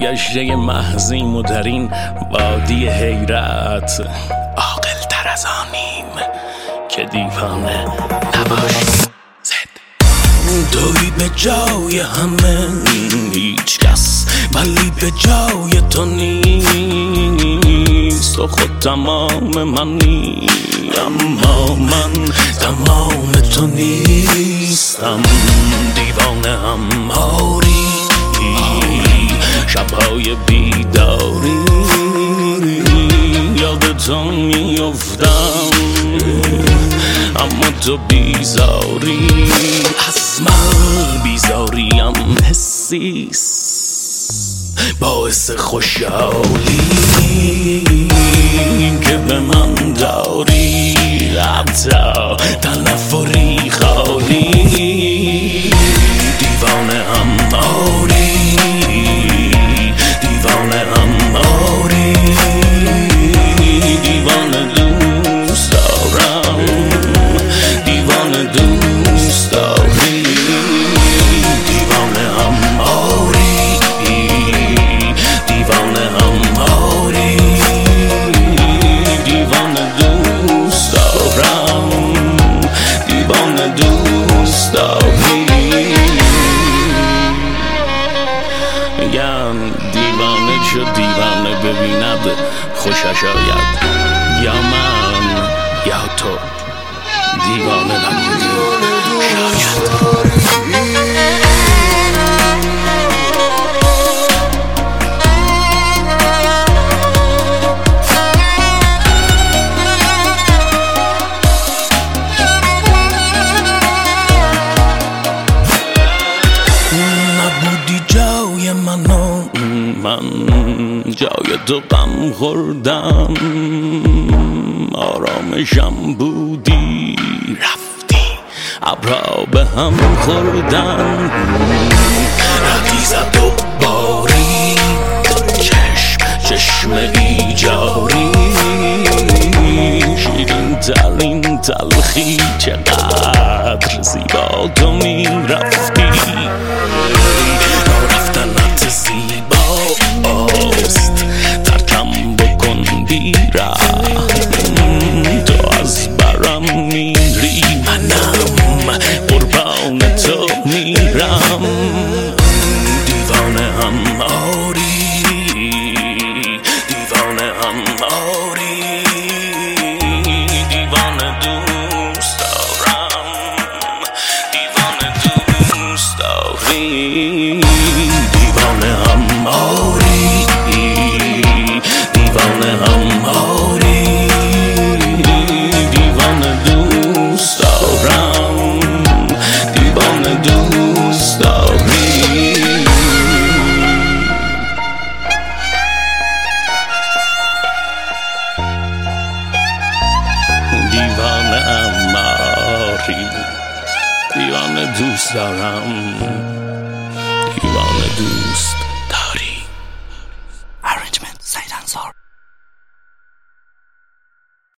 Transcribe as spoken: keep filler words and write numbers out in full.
سرگشته محضیم و در این وادی حیرت عاقل تر از آنیم که دیوانه نباشیم. توی به جای همه هیچ کس ولی به جای تو نیست، تو خود تمام منی اما من تمام تو نیستم. دیوانه هم آری شبهای بیداری یاد تو میافتم اما تو بیزاری از من بیزاریم حسیست باعث خوشحالی که به من داری حتی تنفری خالی. دیوانه هم آری دیوانه هم آری دیوانه دوست دارم دیوانه دوست داری دیوانه هم آری دیوانه هم آری دیوانه دوست دارم دیوانه دوست داری. میگن دیوانه شد دیوانه ببیند خوشش آید، یا من یا تو دیوانه نبودی شاید. نبودی جای منو من جای تو غم خوردم، آرامشم بودی رفتی ابرا به هم خوردن. ردی زد و باری چشم چشم ایجاری شیرین ترین تلخی چقدر زیبا تو می رفتی. رفتنت زیباست ترکم بکن بیرم تو از برم میری منم قربان تو میرم. دیوانه هم آری دیوانه هم آری دیوانه دوست دارم دیوانه دوست داری دیوانه هم آری دیوانه هم آری دیوانه دوست دارم دیوانه دوست داری. دیوانه هم آری دیوانه دوست دارم دیوانه دوست